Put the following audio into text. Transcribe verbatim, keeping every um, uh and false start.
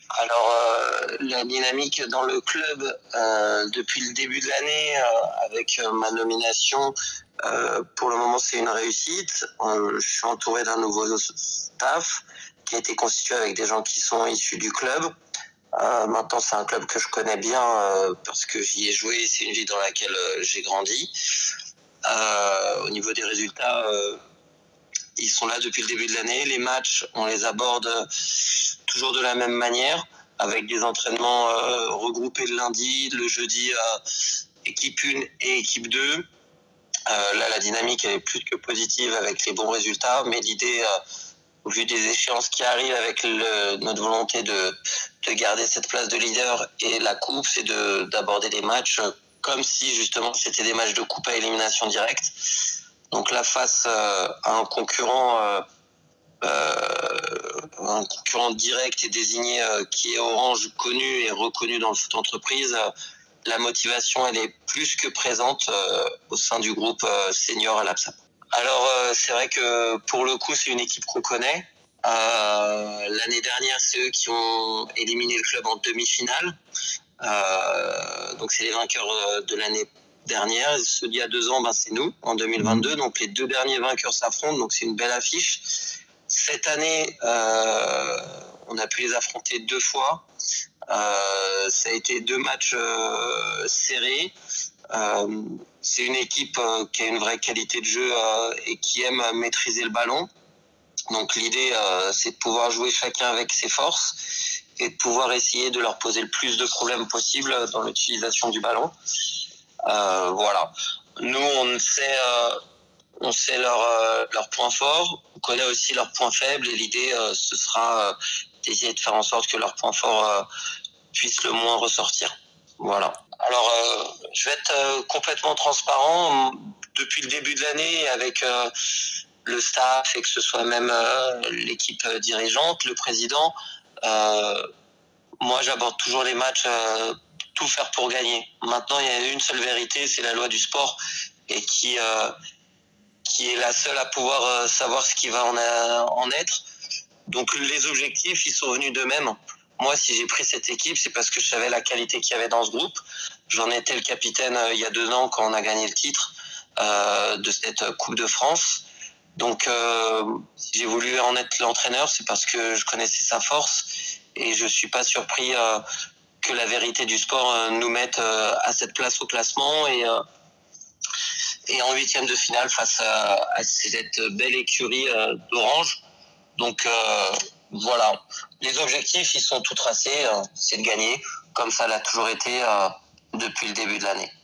Alors, euh, la dynamique dans le club euh, depuis le début de l'année, euh, avec euh, ma nomination, euh, pour le moment, c'est une réussite. Euh, je suis entouré d'un nouveau staff qui a été constitué avec des gens qui sont issus du club. Euh, maintenant, c'est un club que je connais bien euh, parce que j'y ai joué. C'est une ville dans laquelle euh, j'ai grandi. Euh, au niveau des résultats, euh, ils sont là depuis le début de l'année. Les matchs, on les aborde toujours de la même manière, avec des entraînements euh, regroupés le lundi, le jeudi, euh, équipe un et équipe deux. Euh, là, la dynamique elle est plus que positive avec les bons résultats, mais l'idée, euh, au vu des échéances qui arrivent avec le, notre volonté de, de garder cette place de leader et la coupe, c'est de, d'aborder des matchs comme si justement c'était des matchs de coupe à élimination directe. Donc là, face euh, à un concurrent, euh, euh, un concurrent direct et désigné euh, qui est Orange, connu et reconnu dans le foot entreprise, euh, la motivation elle est plus que présente euh, au sein du groupe euh, senior à l'A P S A. Alors euh, c'est vrai que pour le coup c'est une équipe qu'on connaît. Euh, l'année dernière c'est eux qui ont éliminé le club en demi-finale. Euh, donc c'est les vainqueurs de l'année dernière. Ceux d'il y a deux ans, ben, c'est nous en deux mille vingt-deux. Donc les deux derniers vainqueurs s'affrontent. Donc c'est une belle affiche. Cette année, euh, on a pu les affronter deux fois. Euh, ça a été deux matchs euh, serrés. Euh, c'est une équipe euh, qui a une vraie qualité de jeu euh, et qui aime maîtriser le ballon. Donc l'idée, euh, c'est de pouvoir jouer chacun avec ses forces et de pouvoir essayer de leur poser le plus de problèmes possible dans l'utilisation du ballon. Euh, voilà. Nous, on sait, euh, on sait leurs euh, leur points forts, on connaît aussi leurs points faibles et l'idée, euh, ce sera euh, d'essayer de faire en sorte que leurs points forts euh, puissent le moins ressortir. Voilà. Alors, euh, je vais être euh, complètement transparent. Depuis le début de l'année, avec euh, le staff et que ce soit même euh, l'équipe dirigeante, le président, euh, moi j'aborde toujours les matchs euh, tout faire pour gagner. Maintenant il y a une seule vérité, c'est la loi du sport et qui euh, qui est la seule à pouvoir euh, savoir ce qui va en, a, en être. Donc les objectifs ils sont venus d'eux-mêmes. Moi si j'ai pris cette équipe c'est parce que je savais la qualité qu'il y avait dans ce groupe. J'en étais le capitaine euh, il y a deux ans quand on a gagné le titre euh, de cette Coupe de France. Donc euh, si j'ai voulu en être l'entraîneur, c'est parce que je connaissais sa force et je suis pas surpris euh, que la vérité du sport euh, nous mette euh, à cette place au classement et, euh, et en huitième de finale face à, à cette belle écurie euh, d'Orange. Donc euh, voilà, les objectifs ils sont tout tracés, euh, c'est de gagner, comme ça l'a toujours été euh, depuis le début de l'année.